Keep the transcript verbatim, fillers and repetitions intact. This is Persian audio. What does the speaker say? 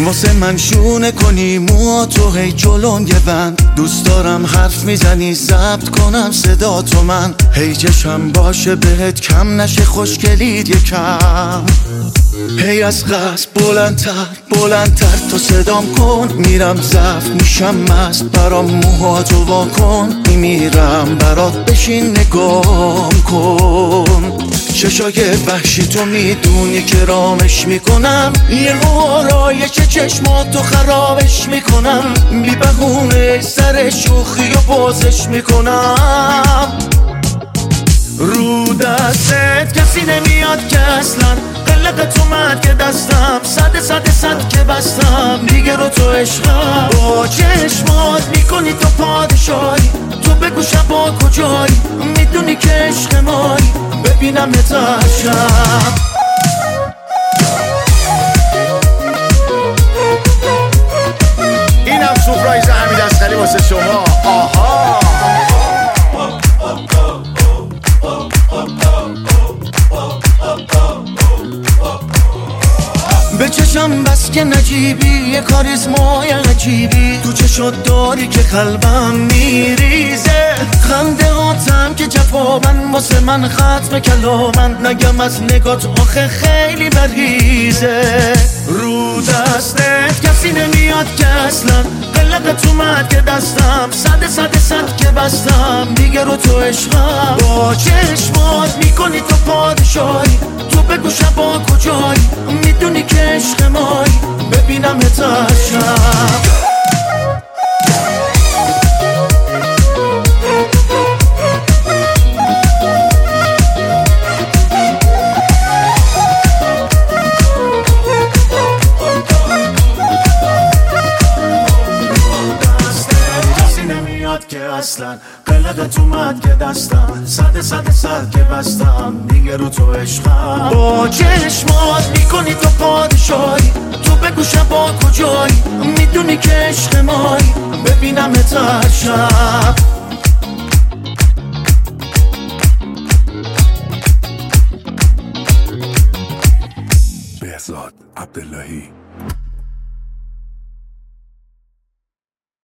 واسه من شونه کنی موها تو هی جلون یه بند. دوست دارم حرف میزنی ضبط کنم صدا تو من. هی چشم باشه بهت کم نشه خوشگلید یکم. هی از قصد بلندتر بلندتر تو صدام کن. میرم ضعف میشم مست برام موها تو وا کن. میمیرم برات بشین نگام کن. چشای وحشی تو میدونی که رامش میکنم. یه آرایش چشماتو خرابش میکنم. بی بهونه سر شوخی و بازش میکنم. رو دستت کسی نمیاد که اصلا قلقت اومد که دستم صد صد صد که بستم دیگه رو تو عشقم. با چشمات میکنی تو پادشاهی. تو بگو شبا کجایی میدونی که عشق مایی. ببینم نتاشم اینم سورپرایز حمید اصغری واسه شما. آها به چشم بس که نجیبی یه کاریزمای عجیبی. تو چشات داری که قلبم میریزه. خنده هاتم که جوابن واسه من ختم کلامن. نگم از نگات آخه خیلی بریزه. رو دستت کسی نمیاد که اصلا قلقت اومد که دستم صد صد صد که بستم دیگه رو تو عشقم. با چشمات میکنی تو پادشاهی. تو بگو شبا کجایی میدونی که عشق مایی. ببینم نتاشم که اصلا قلقت اومد که دستم صد صد صد که بستم دیگه رو تو عشقم. با چشمات میکنی تو پادشاهی. تو بگو شبا کجایی میدونی که عشق مایی. ببینم نتاشم بهزاد عبداللهی.